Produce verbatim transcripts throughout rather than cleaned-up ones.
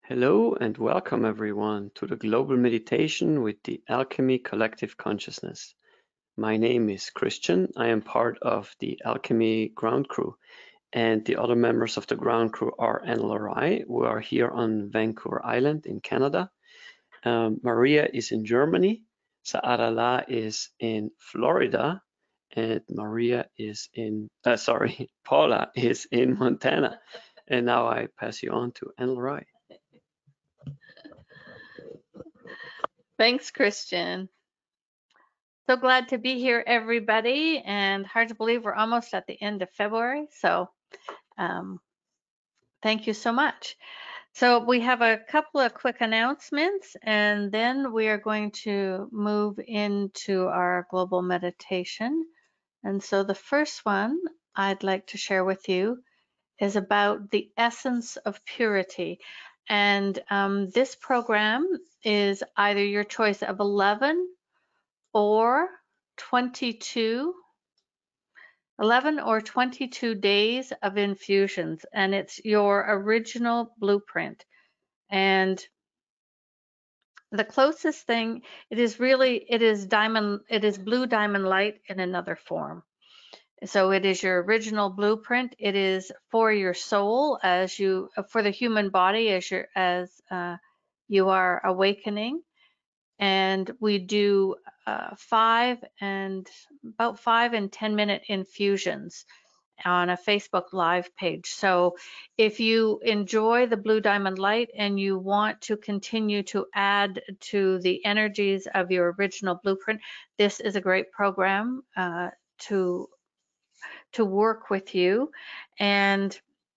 Hello and welcome everyone to the Global Meditation with the Alchemy Collective Consciousness. My name is Christian. I am part of the Alchemy ground crew, and the other members of the ground crew are Anne Larai, who are here on Vancouver Island in Canada. Um, Maria is in Germany, Saadala is in Florida, and Maria is in, uh, sorry, Paula is in Montana. And now I pass you on to Anne Larai. Thanks, Christian. So glad to be here, everybody, and hard to believe we're almost at the end of February. So um, thank you so much. So we have a couple of quick announcements, and then we are going to move into our global meditation. And so the first one I'd like to share with you is about the essence of purity. And um, this program is either your choice of eleven or twenty-two, eleven or twenty-two days of infusions, and it's your original blueprint. And the closest thing, it is really, it is diamond, it is blue diamond light in another form. So it is your original blueprint. It is for your soul as you, for the human body as your, as uh, you are awakening. And we do uh, five and about five and ten minute infusions on a Facebook Live page. So if you enjoy the Blue Diamond Light and you want to continue to add to the energies of your original blueprint, this is a great program uh, to to work with you. And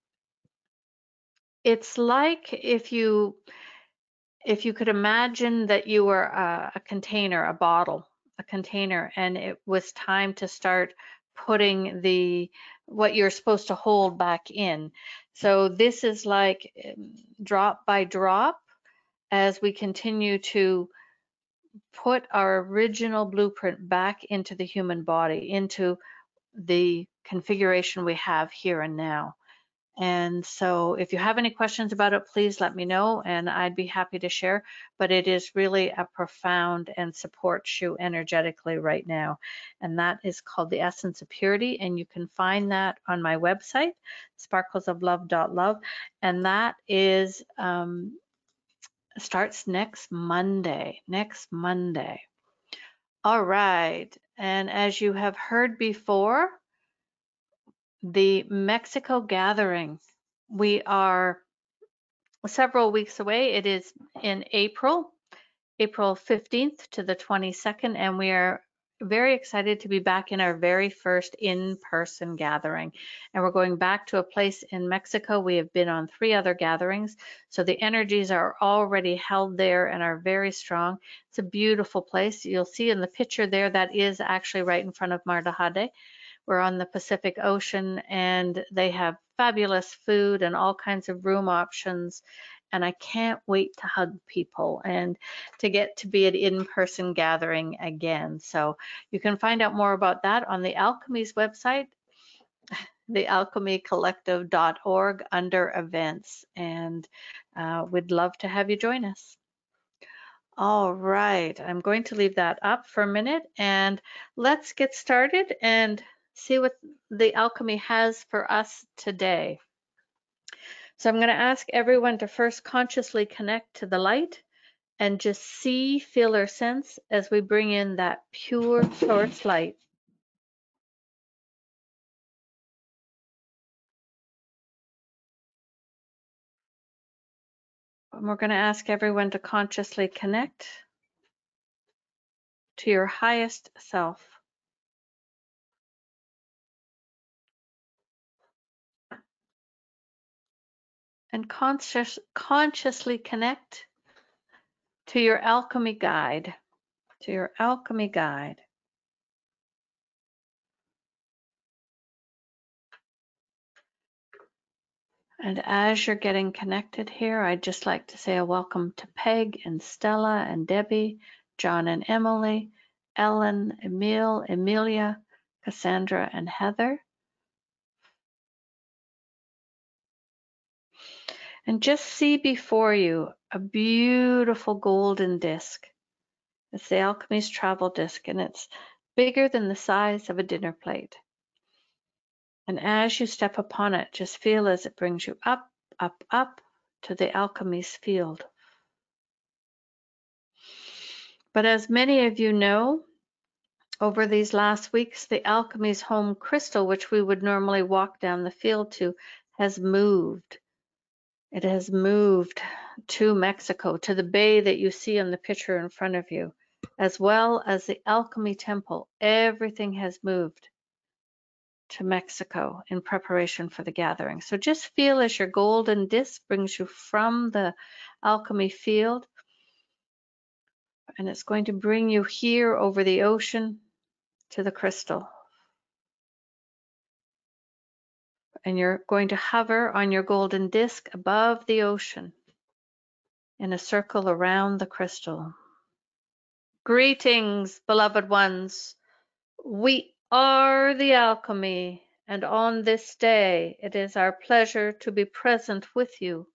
it's like if you if you could imagine that you were a, a container, a bottle, a container, and it was time to start putting the what you're supposed to hold back in. So this is like um, drop by drop as we continue to put our original blueprint back into the human body, into the configuration we have here and now. And so if you have any questions about it, please let me know and I'd be happy to share. But it is really a profound and supports you energetically right now. And that is called The Essence of Purity. And you can find that on my website, sparkles of love dot love. And that is um, starts next Monday, next Monday. All right. And as you have heard before, the Mexico Gathering, we are several weeks away. It is in April, April fifteenth to the twenty-second, and we are very excited to be back in our very first in-person gathering. And we're going back to a place in Mexico. We have been on three other gatherings, so the energies are already held there and are very strong. It's a beautiful place. You'll see in the picture there, that is actually right in front of Mar de Jade. We're on the Pacific Ocean, and they have fabulous food and all kinds of room options. And I can't wait to hug people and to get to be an in-person gathering again. So you can find out more about that on the Alchemy's website, the alchemy collective dot org, under events. And uh, we'd love to have you join us. All right, I'm going to leave that up for a minute and let's get started and see what the alchemy has for us today. So I'm going to ask everyone to first consciously connect to the light and just see, feel, or sense as we bring in that pure source light. And we're going to ask everyone to consciously connect to your highest self. And conscious, consciously connect to your alchemy guide, to your alchemy guide. And as you're getting connected here, I'd just like to say a welcome to Peg and Stella and Debbie, John and Emily, Ellen, Emile, Emilia, Cassandra, and Heather. And just see before you a beautiful golden disc. It's the Alchemy's travel disc, and it's bigger than the size of a dinner plate. And as you step upon it, just feel as it brings you up, up, up to the Alchemy's field. But as many of you know, over these last weeks, the Alchemy's home crystal, which we would normally walk down the field to, has moved. It has moved to Mexico, to the bay that you see on the picture in front of you, as well as the Alchemy Temple. Everything has moved to Mexico in preparation for the gathering. So just feel as your golden disc brings you from the alchemy field, and it's going to bring you here over the ocean to the crystal. And you're going to hover on your golden disc above the ocean in a circle around the crystal. Greetings, beloved ones. We are the alchemy, and on this day it is our pleasure to be present with you.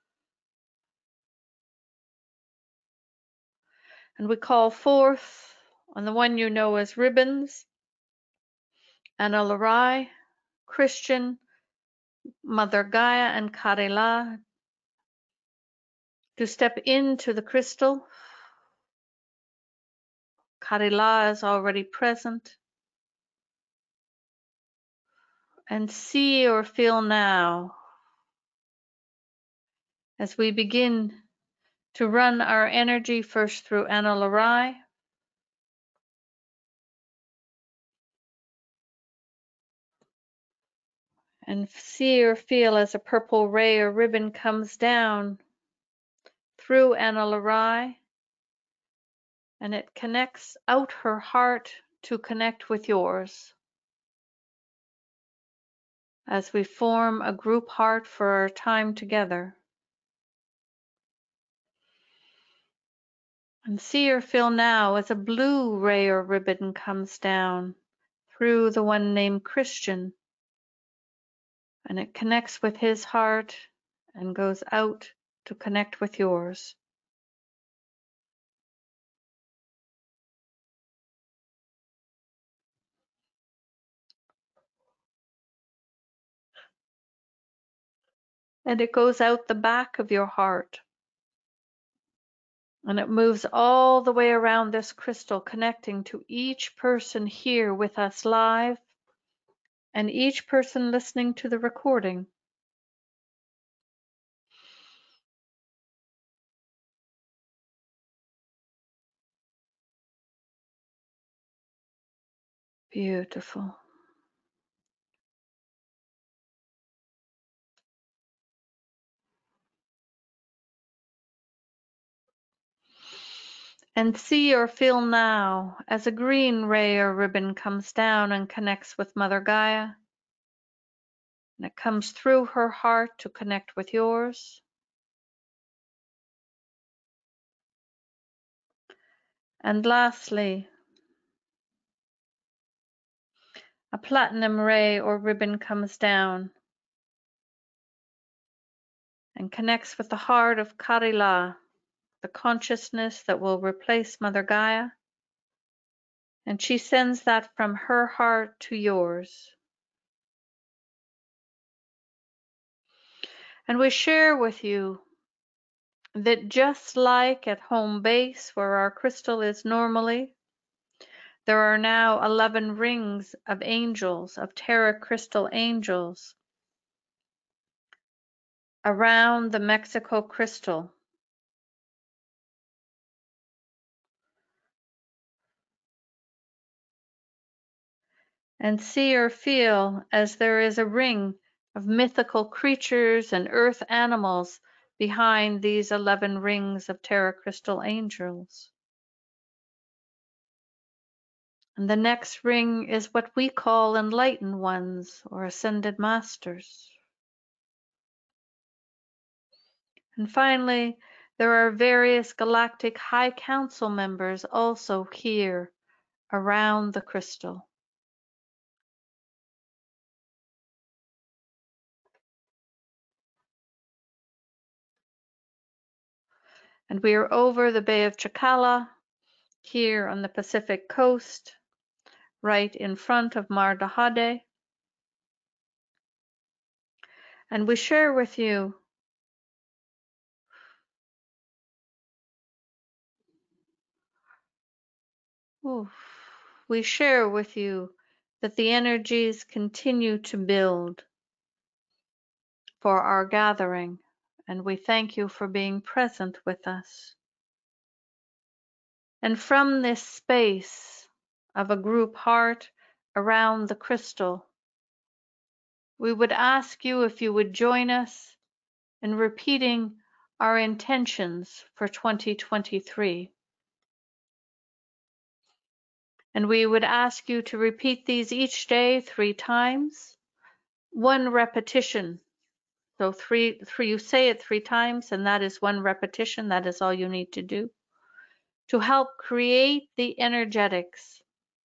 And we call forth on the one you know as Ribbons, Anna Larai, Christian, Mother Gaia, and Karila to step into the crystal. Karila is already present. And see or feel now as we begin to run our energy first through Anna Larai, and see or feel as a purple ray or ribbon comes down through Anna Larai, and it connects out her heart to connect with yours. As we form a group heart for our time together. And see or feel now as a blue ray or ribbon comes down through the one named Christian, and it connects with his heart and goes out to connect with yours. And it goes out the back of your heart. And it moves all the way around this crystal, connecting to each person here with us live and each person listening to the recording. Beautiful. And see or feel now as a green ray or ribbon comes down and connects with Mother Gaia. And it comes through her heart to connect with yours. And lastly, a platinum ray or ribbon comes down and connects with the heart of Karila, the consciousness that will replace Mother Gaia. And she sends that from her heart to yours. And we share with you that just like at home base where our crystal is normally, there are now eleven rings of angels, of Terra crystal angels, around the Mexico crystal. And see or feel as there is a ring of mythical creatures and earth animals behind these eleven rings of Terra crystal angels. And the next ring is what we call enlightened ones or ascended masters. And finally, there are various galactic high council members also here around the crystal. And we are over the Bay of Chacala, here on the Pacific coast, right in front of Mar de Jade. And we share with you oof, we share with you that the energies continue to build for our gathering, and we thank you for being present with us. And from this space of a group heart around the crystal, we would ask you if you would join us in repeating our intentions for twenty twenty-three. And we would ask you to repeat these each day three times, one repetition. So three, three, you say it three times, and that is one repetition. That is all you need to do to help create the energetics.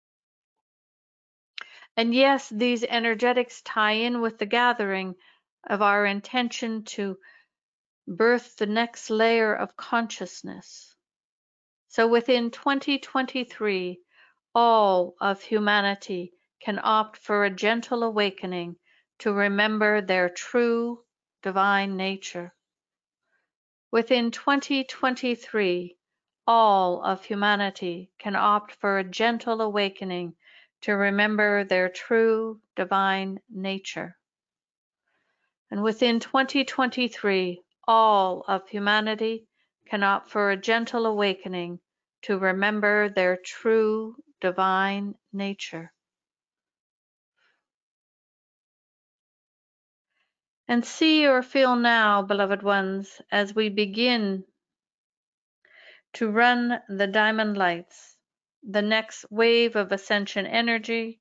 And yes, these energetics tie in with the gathering of our intention to birth the next layer of consciousness. So within twenty twenty-three, all of humanity can opt for a gentle awakening to remember their true divine nature. Within twenty twenty-three, all of humanity can opt for a gentle awakening to remember their true divine nature. And within twenty twenty-three, all of humanity can opt for a gentle awakening to remember their true divine nature. And see or feel now, beloved ones, as we begin to run the diamond lights, the next wave of ascension energy.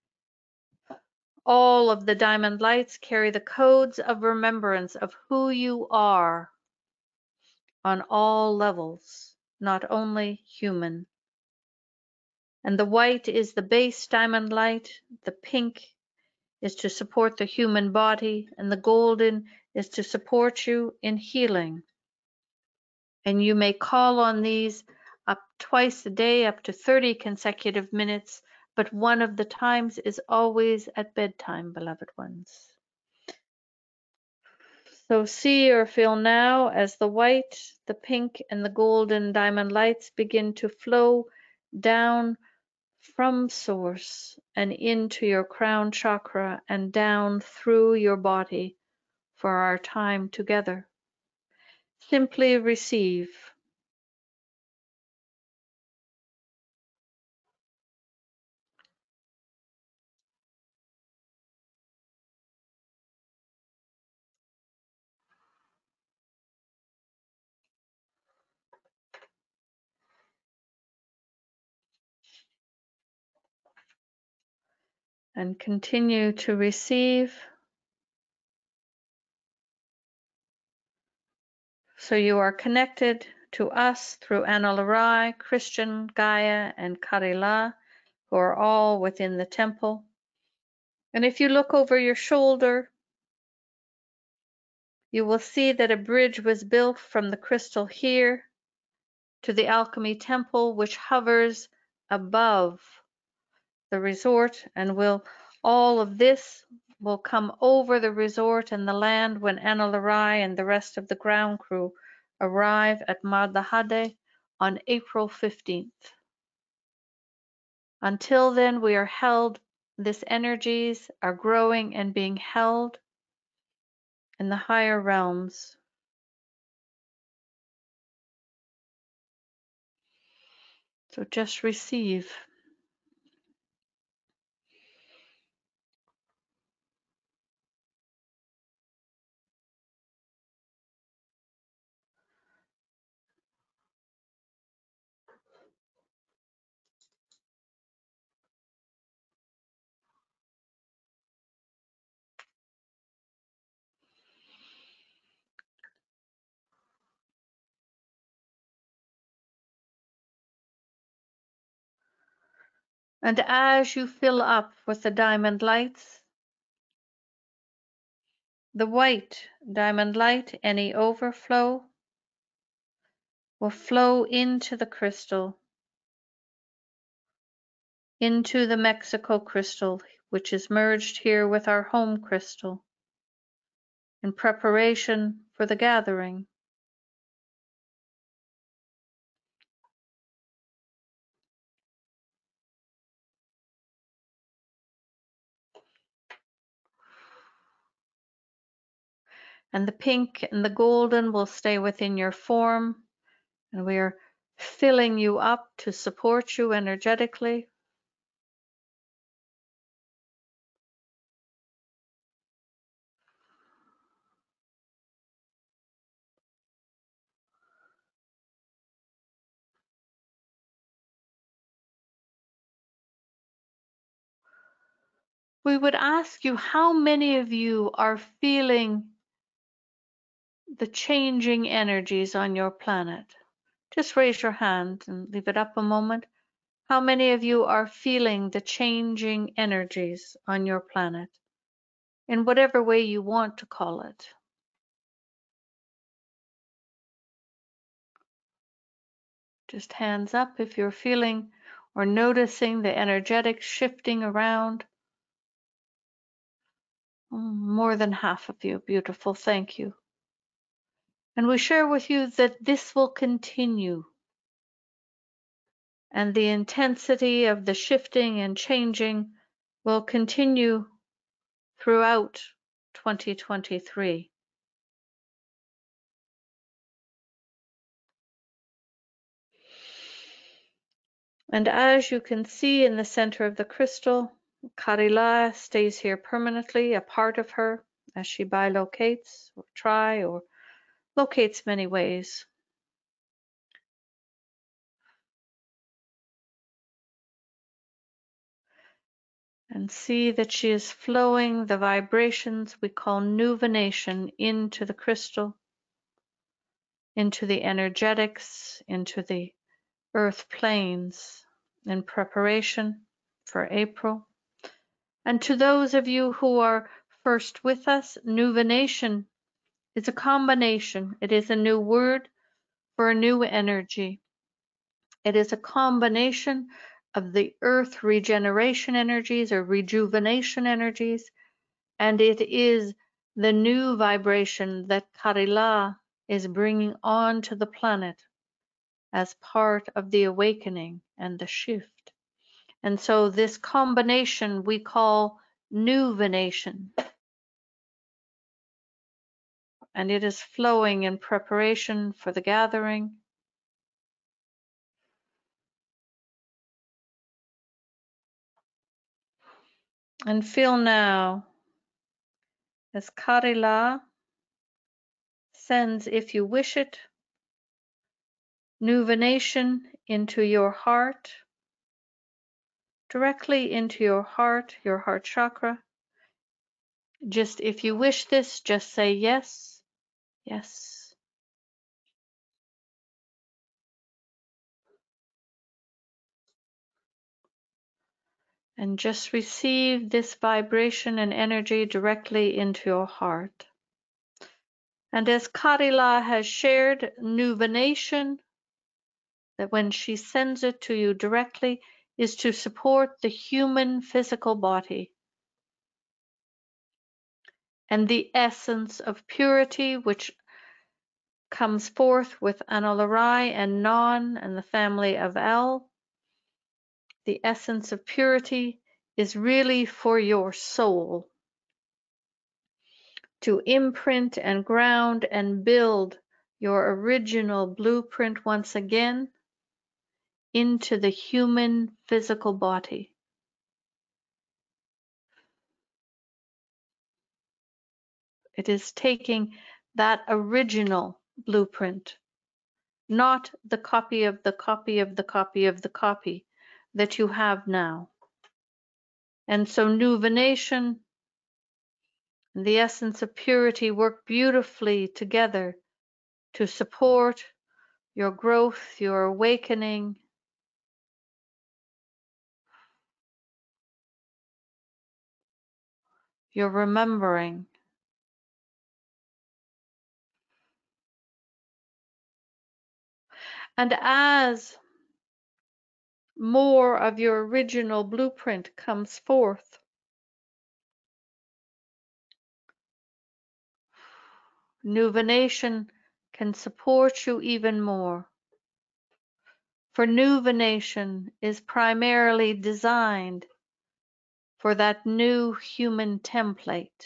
All of the diamond lights carry the codes of remembrance of who you are on all levels, not only human. And the white is the base diamond light, the pink is to support the human body, and the golden is to support you in healing. And you may call on these up twice a day, up to thirty consecutive minutes, but one of the times is always at bedtime, beloved ones. So see or feel now as the white, the pink, and the golden diamond lights begin to flow down from source and into your crown chakra and down through your body for our time together. Simply receive. And continue to receive. So you are connected to us through Analarai, Christian, Gaia, and Karila, who are all within the temple. And if you look over your shoulder, you will see that a bridge was built from the crystal here to the alchemy temple, which hovers above the resort, and will all of this will come over the resort and the land when Analarai and the rest of the ground crew arrive at Mar de Jade on April fifteenth. Until then, we are held, these energies are growing and being held in the higher realms. So just receive. And as you fill up with the diamond lights, the white diamond light, any overflow will flow into the crystal, into the Mexico crystal, which is merged here with our home crystal in preparation for the gathering. And the pink and the golden will stay within your form, and we are filling you up to support you energetically. We would ask you how many of you are feeling the changing energies on your planet. Just raise your hand and leave it up a moment. How many of you are feeling the changing energies on your planet in whatever way you want to call it? Just hands up if you're feeling or noticing the energetic shifting around. Mm, More than half of you. Beautiful. Thank you. And we share with you that this will continue. And the intensity of the shifting and changing will continue throughout twenty twenty-three. And as you can see in the center of the crystal, Karila stays here permanently, a part of her, as she bilocates or try or locates many ways. And see that she is flowing the vibrations we call nuvination into the crystal, into the energetics, into the earth planes in preparation for April. And to those of you who are first with us, nuvination is a combination. It is a new word for a new energy. It is a combination of the earth regeneration energies or rejuvenation energies, and it is the new vibration that Karila is bringing onto the planet as part of the awakening and the shift. And so this combination we call nuvination. And it is flowing in preparation for the gathering. And feel now as Karila sends, if you wish it, nuvination into your heart, directly into your heart, your heart chakra. Just if you wish this, just say yes, yes. And just receive this vibration and energy directly into your heart. And as Karila has shared, nuvination, that when she sends it to you directly, is to support the human physical body. And the essence of purity, which comes forth with Analarai and Non and the family of El, the essence of purity is really for your soul, to imprint and ground and build your original blueprint once again into the human physical body. It is taking that original blueprint, not the copy of the copy of the copy of the copy that you have now. And so nuvination and the essence of purity work beautifully together to support your growth, your awakening, your remembering. And as more of your original blueprint comes forth, Nuvination can support you even more. For Nuvination is primarily designed for that new human template.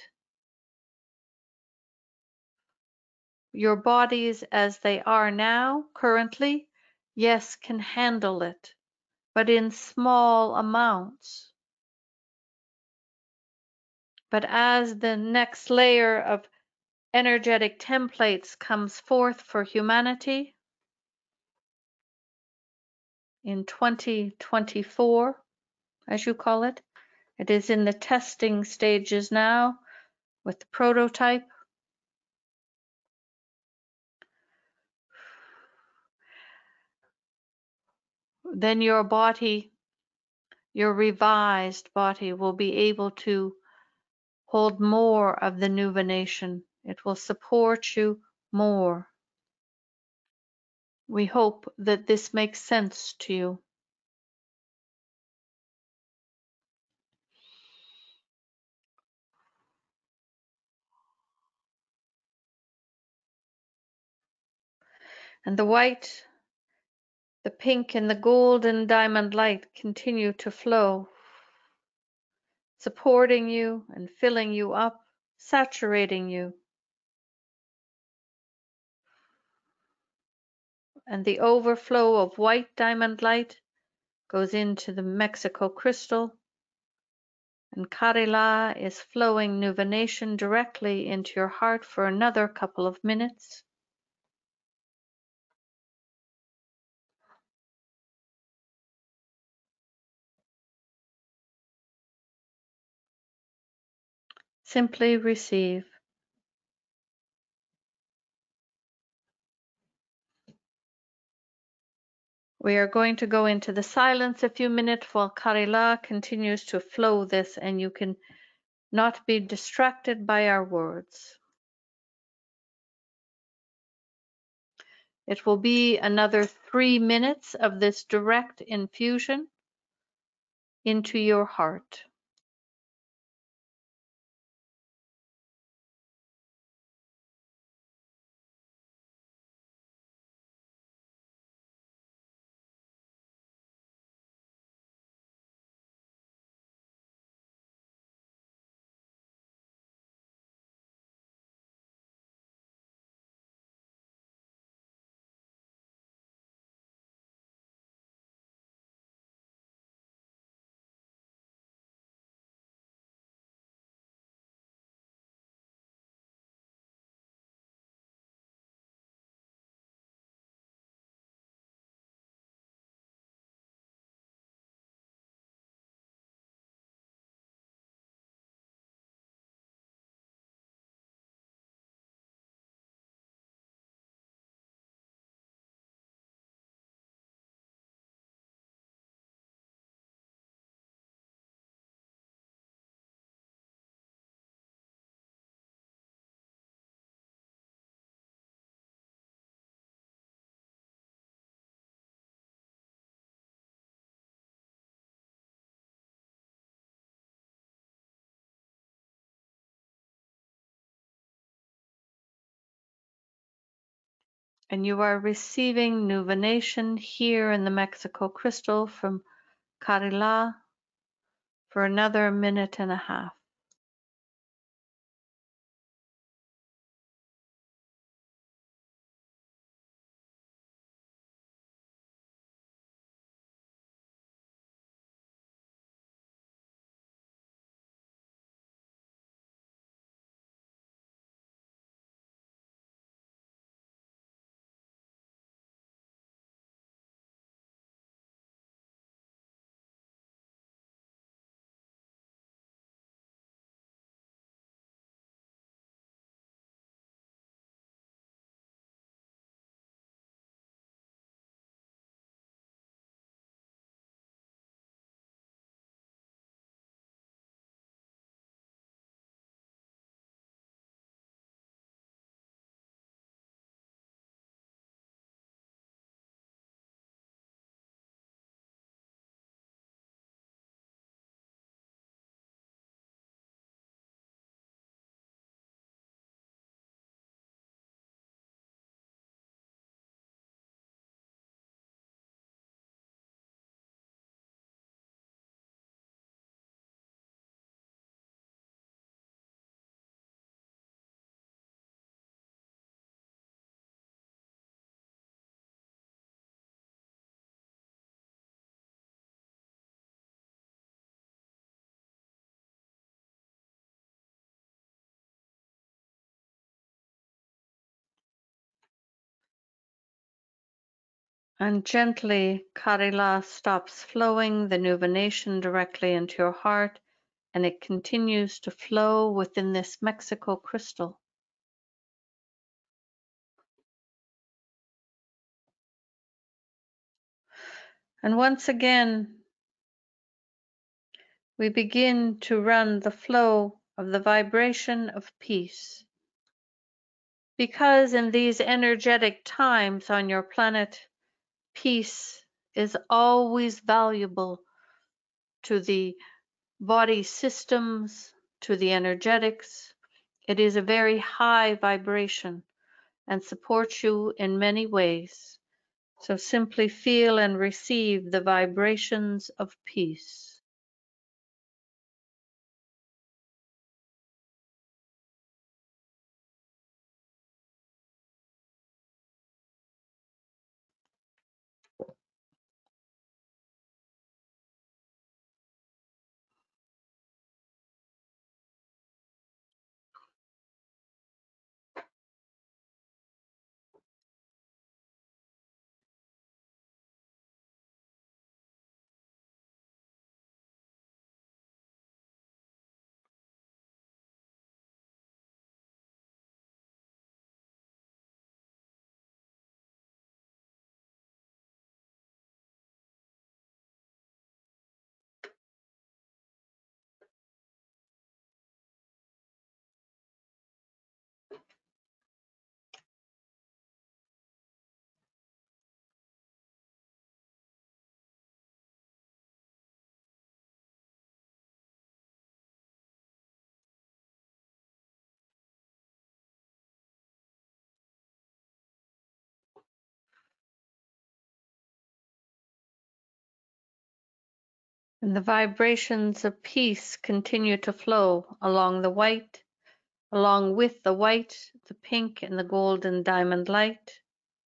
Your bodies as they are now, currently, yes, can handle it, but in small amounts. But as the next layer of energetic templates comes forth for humanity in twenty twenty-four, as you call it, it is in the testing stages now with the prototype. Then your body, your revised body, will be able to hold more of the Nuvination. It will support you more. We hope that this makes sense to you. And the white, the pink, and the golden diamond light continue to flow, supporting you and filling you up, saturating you. And the overflow of white diamond light goes into the Mexico crystal, and Karila is flowing Nuvination directly into your heart for another couple of minutes. Simply receive. We are going to go into the silence a few minutes while Karila continues to flow this, and you can not be distracted by our words. It will be another three minutes of this direct infusion into your heart. And you are receiving Nuvination here in the Mexico crystal from Karila for another minute and a half. And gently, Karila stops flowing the nuvination directly into your heart, and it continues to flow within this Mexico crystal. And once again, we begin to run the flow of the vibration of peace. Because in these energetic times on your planet, peace is always valuable to the body systems, to the energetics. It is a very high vibration and supports you in many ways. So simply feel and receive the vibrations of peace. And the vibrations of peace continue to flow along the white, along with the white, the pink, and the golden diamond light.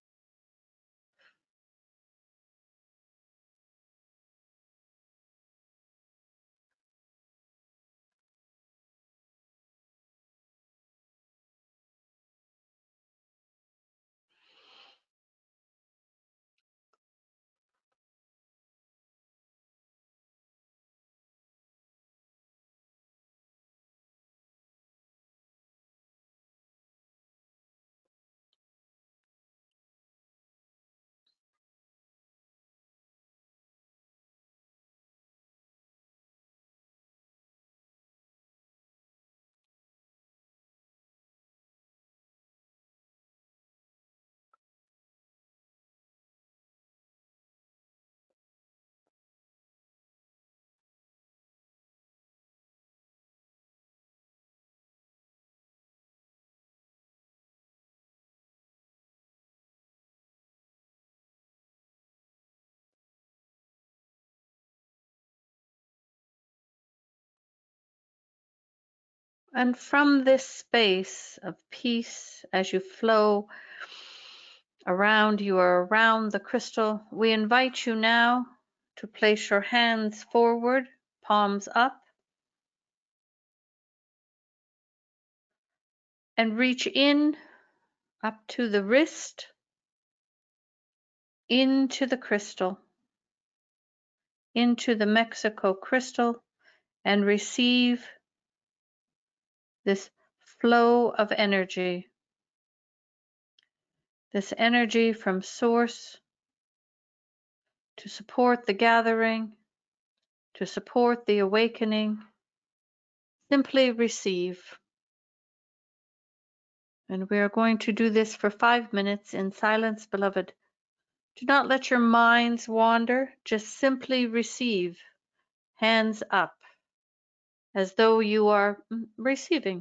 And from this space of peace, as you flow around, you are around the crystal, we invite you now to place your hands forward, palms up, and reach in up to the wrist, into the crystal, into the Mexico crystal, and receive this flow of energy, this energy from source to support the gathering, to support the awakening. Simply receive. And we are going to do this for five minutes in silence, beloved. Do not let your minds wander. Just simply receive, hands up, as though you are receiving.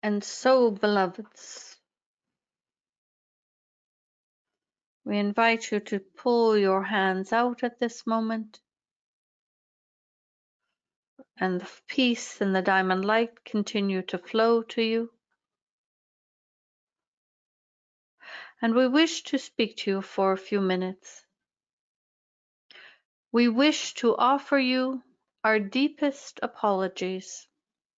And so, beloveds, we invite you to pull your hands out at this moment, and the peace and the diamond light continue to flow to you. And we wish to speak to you for a few minutes. We wish to offer you our deepest apologies,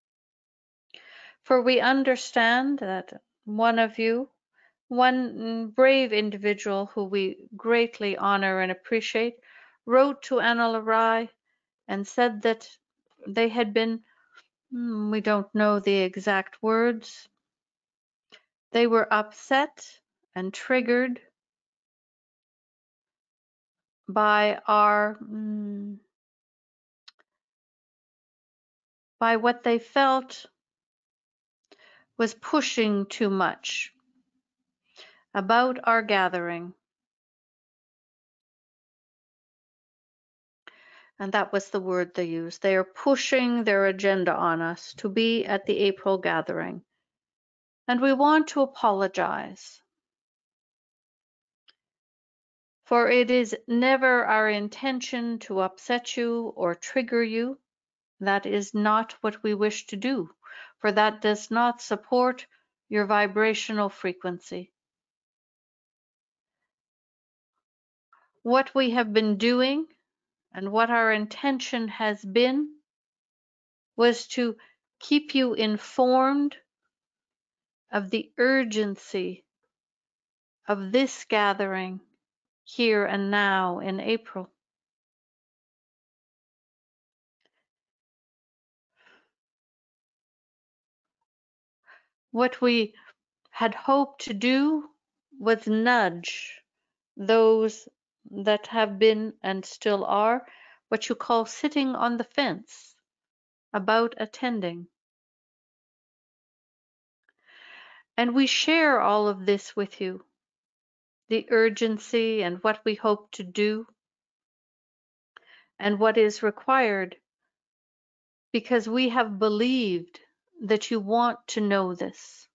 for we understand that one of you, one brave individual who we greatly honor and appreciate, wrote to Anil Rai and said that they had been, hmm, we don't know the exact words, they were upset and triggered by our, hmm, by what they felt was pushing too much about our gathering. And that was the word they used. They are pushing their agenda on us to be at the April gathering. And we want to apologize. For it is never our intention to upset you or trigger you. That is not what we wish to do, for that does not support your vibrational frequency. What we have been doing and what our intention has been was to keep you informed of the urgency of this gathering here and now in April. What we had hoped to do was nudge those that have been and still are what you call sitting on the fence about attending. And we share all of this with you, the urgency and what we hope to do and what is required, because we have believed that you want to know this.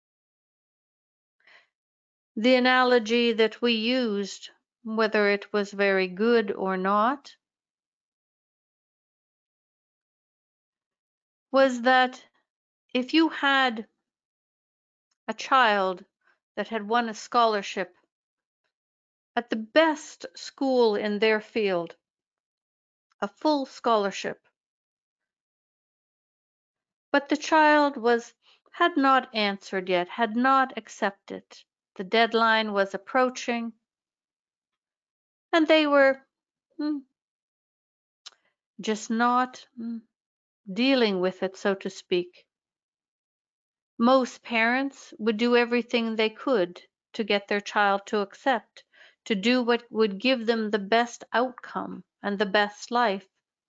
The analogy that we used, whether it was very good or not, was that if you had a child that had won a scholarship at the best school in their field, a full scholarship, but the child was had not answered yet, had not accepted. The deadline was approaching, and they were hmm, just not hmm, dealing with it, so to speak. Most parents would do everything they could to get their child to accept, to do what would give them the best outcome and the best life.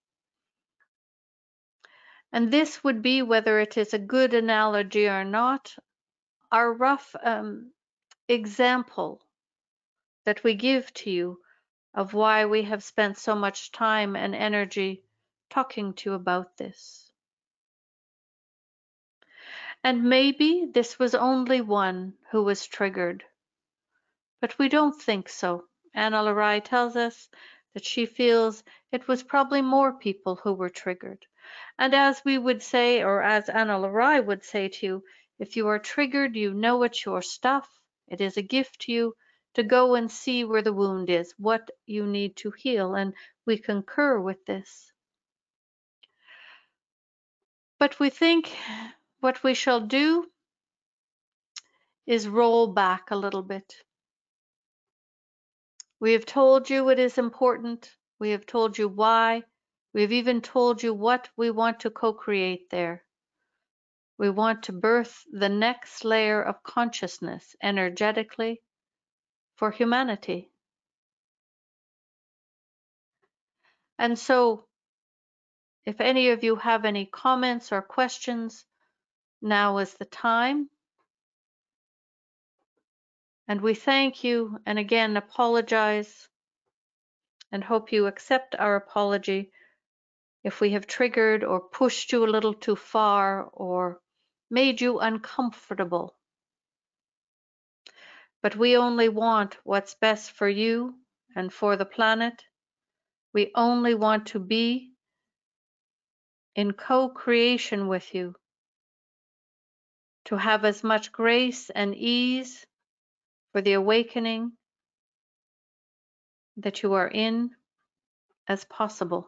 And this would be, whether it is a good analogy or not, our rough um, example that we give to you of why we have spent so much time and energy talking to you about this. And maybe this was only one who was triggered, but we don't think so. Anil Rai tells us that she feels it was probably more people who were triggered. And as we would say, or as Anil Rai would say to you, if you are triggered, you know it's your stuff. It is a gift to you to go and see where the wound is, what you need to heal, and we concur with this. But we think what we shall do is roll back a little bit. We have told you it is important. We have told you why. We have even told you what we want to co-create there. We want to birth the next layer of consciousness energetically for humanity. And so, if any of you have any comments or questions, now is the time. And we thank you and again apologize and hope you accept our apology if we have triggered or pushed you a little too far or made you uncomfortable. But we only want what's best for you and for the planet. We only want to be in co-creation with you, to have as much grace and ease for the awakening that you are in as possible.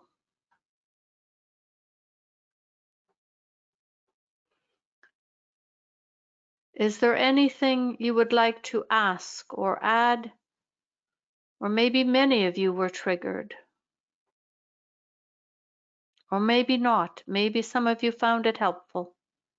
Is there anything you would like to ask or add? Or maybe many of you were triggered. Or maybe not. Maybe some of you found it helpful.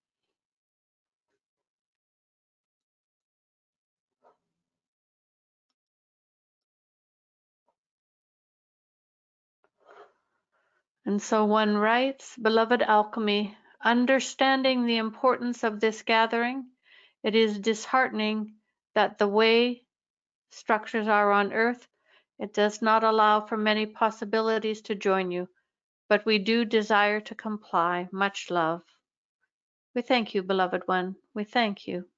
And so one writes, Beloved Alchemy, understanding the importance of this gathering, it is disheartening that the way structures are on Earth, it does not allow for many possibilities to join you, but we do desire to comply. Much love. We thank you, beloved one. We thank you.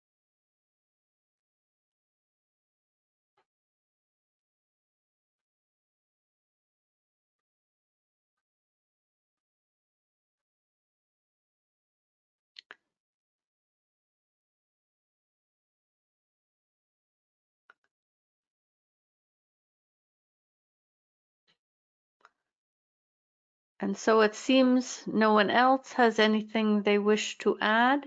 And so it seems no one else has anything they wish to add.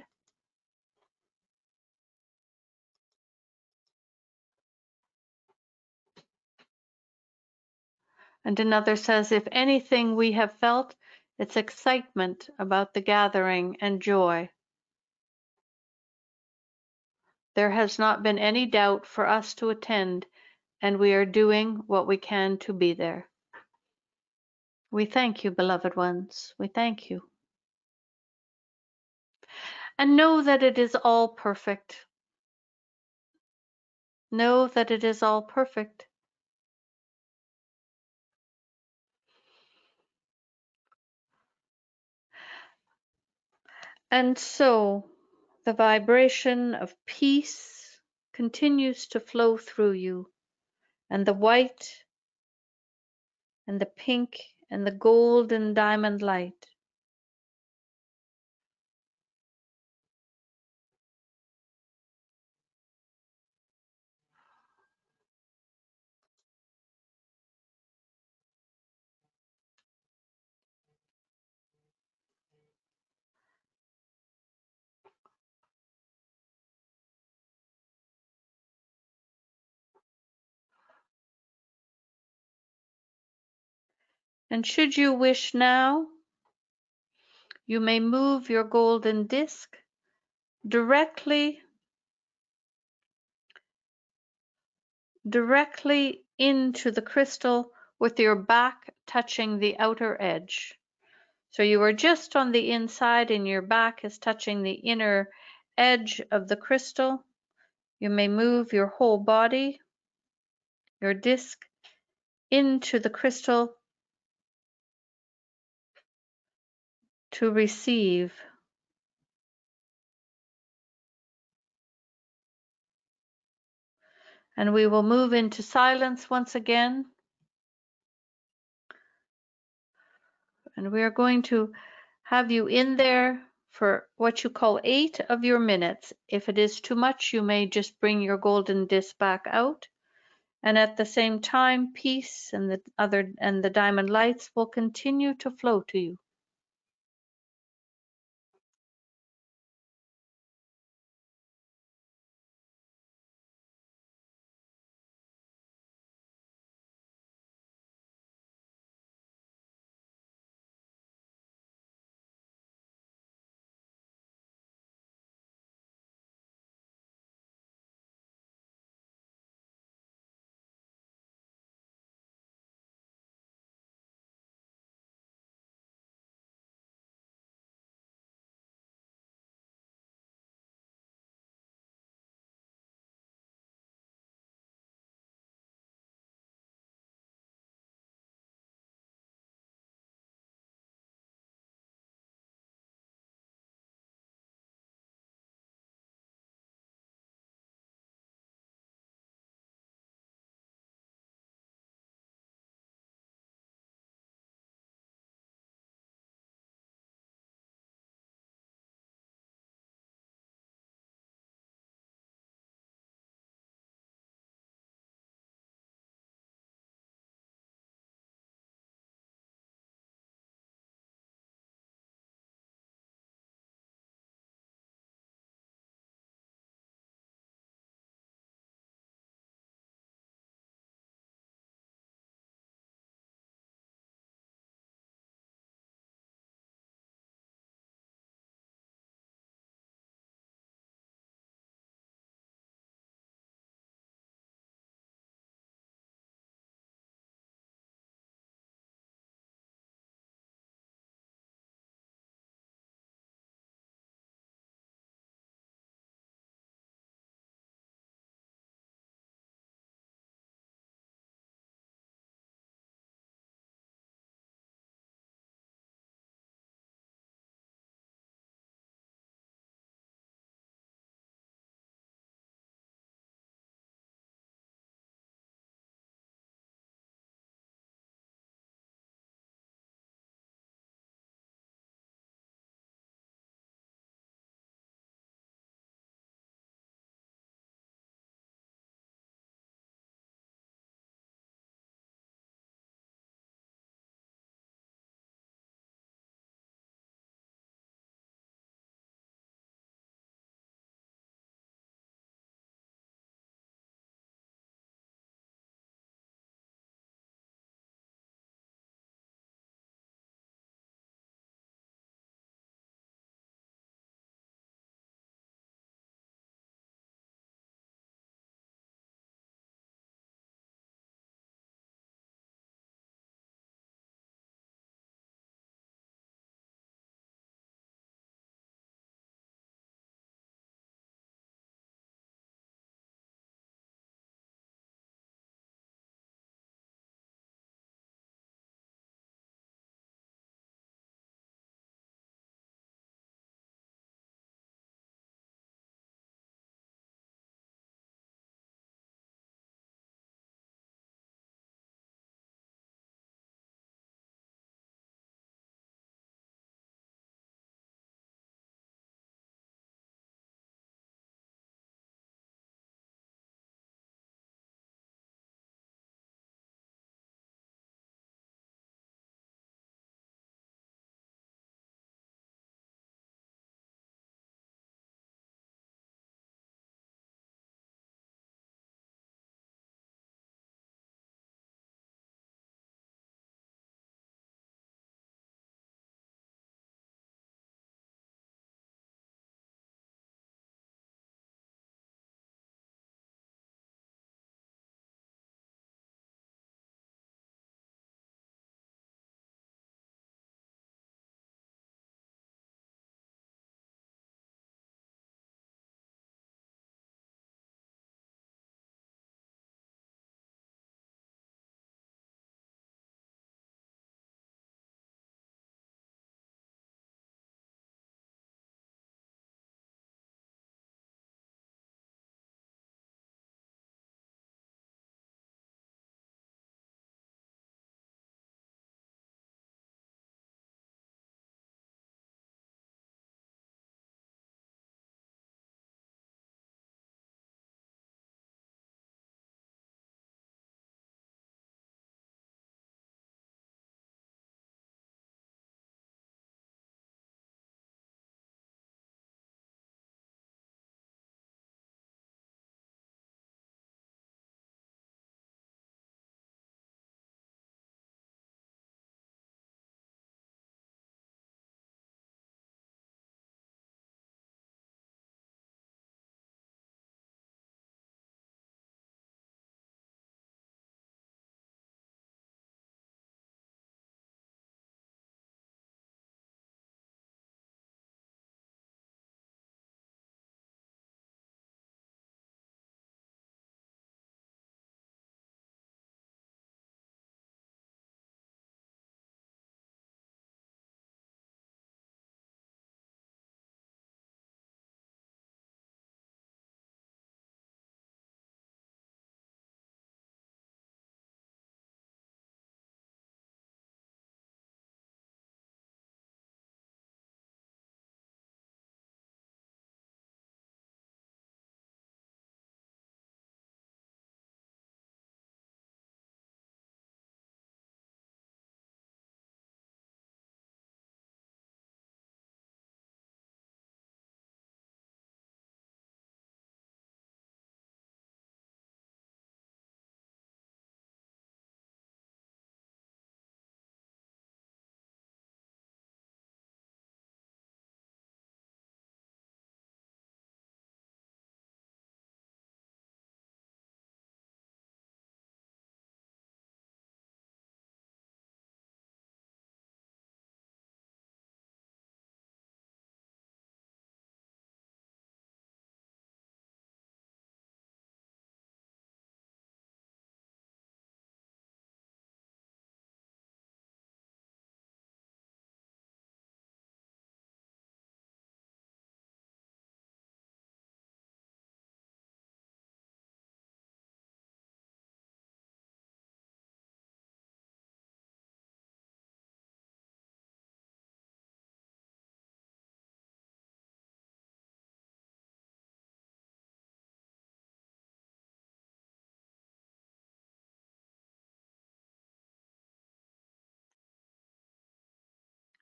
And another says, if anything we have felt, it's excitement about the gathering and joy. There has not been any doubt for us to attend, and we are doing what we can to be there. We thank you, beloved ones. We thank you. And know that it is all perfect. Know that it is all perfect. And so the vibration of peace continues to flow through you, and the white and the pink and the gold and diamond light And should you wish now, you may move your golden disc directly, directly into the crystal with your back touching the outer edge. So you are just on the inside and your back is touching the inner edge of the crystal. You may move your whole body, your disc, into the crystal to receive. And we will move into silence once again. And we are going to have you in there for what you call eight of your minutes. If it is too much, you may just bring your golden disc back out. And at the same time, peace and the other and the diamond lights will continue to flow to you.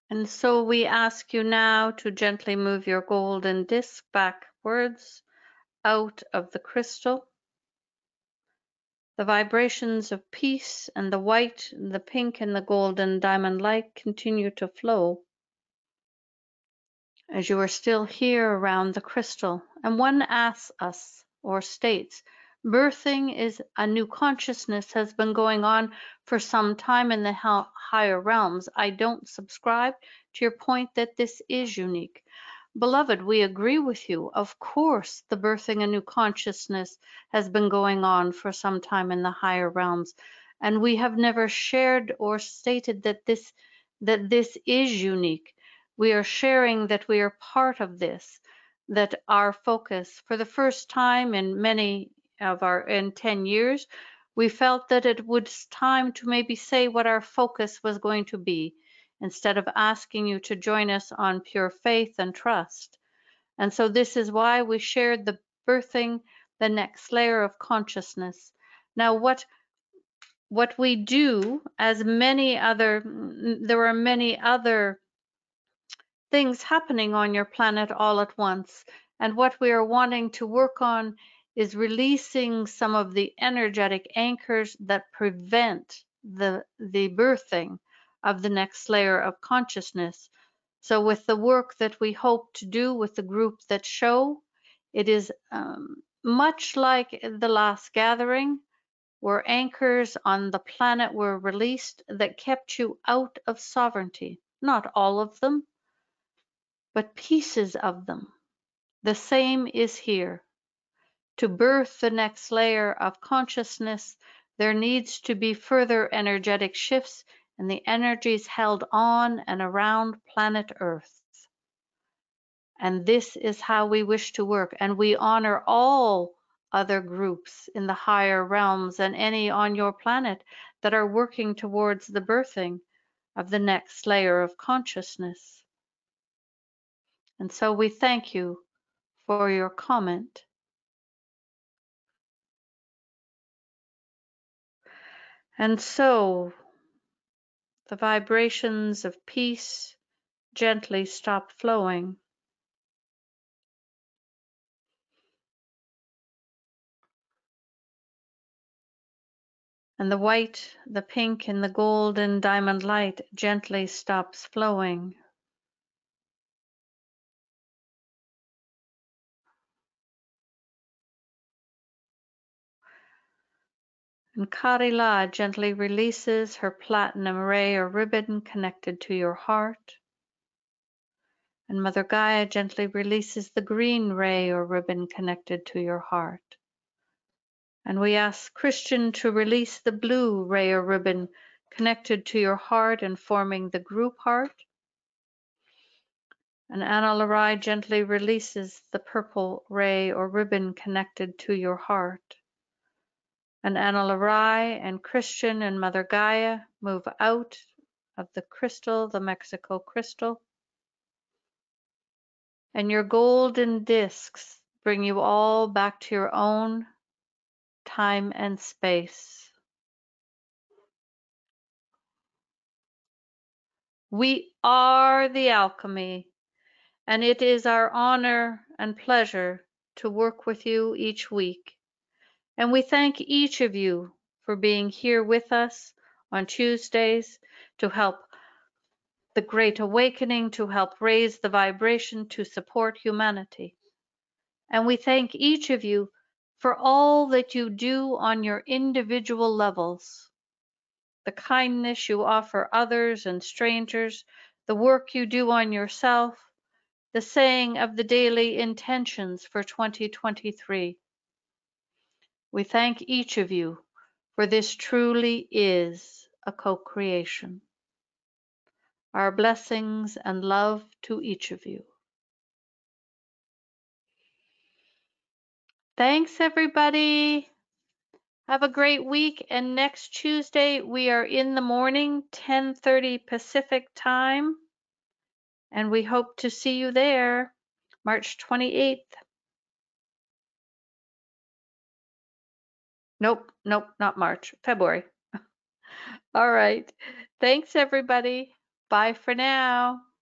And so we ask you now to gently move your golden disc backwards out of the crystal. The vibrations of peace and the white, the pink, and the golden diamond light continue to flow as you are still here around the crystal. And one asks us or states, birthing is a new consciousness has been going on for some time in the higher realms. I don't subscribe to your point that this is unique. Beloved, we agree with you. Of course, the birthing a new consciousness has been going on for some time in the higher realms. And we have never shared or stated that this that this is unique. We are sharing that we are part of this, that our focus, for the first time in many of our, in ten years, we felt that it was time to maybe say what our focus was going to be, instead of asking you to join us on pure faith and trust. And so this is why we shared the birthing the next layer of consciousness. Now, what what we do, as many other, there are many other things happening on your planet all at once. And what we are wanting to work on is releasing some of the energetic anchors that prevent the, the birthing of the next layer of consciousness. So with the work that we hope to do with the group that show, it is um, much like the last gathering, where anchors on the planet were released that kept you out of sovereignty. Not all of them, but pieces of them. The same is here. To birth the next layer of consciousness, there needs to be further energetic shifts in the energies held on and around planet Earth. And this is how we wish to work. And we honor all other groups in the higher realms and any on your planet that are working towards the birthing of the next layer of consciousness. And so we thank you for your comment. And so the vibrations of peace gently stop flowing. And the white, the pink, and the golden diamond light gently stops flowing. And Karila gently releases her platinum ray or ribbon connected to your heart. And Mother Gaia gently releases the green ray or ribbon connected to your heart. And we ask Christian to release the blue ray or ribbon connected to your heart and forming the group heart. And Anna Larai gently releases the purple ray or ribbon connected to your heart. And Anna Larai and Christian and Mother Gaia move out of the crystal, the Mexico crystal. And your golden discs bring you all back to your own time and space. We are the alchemy, and it is our honor and pleasure to work with you each week. And we thank each of you for being here with us on Tuesdays to help the Great Awakening, to help raise the vibration to support humanity. And we thank each of you for all that you do on your individual levels, the kindness you offer others and strangers, the work you do on yourself, the saying of the daily intentions for twenty twenty-three. We thank each of you, for this truly is a co-creation. Our blessings and love to each of you. Thanks, everybody. Have a great week. And next Tuesday, we are in the morning, ten thirty Pacific time. And we hope to see you there, March twenty-eighth. Nope, nope, not March, February. All right. Thanks, everybody. Bye for now.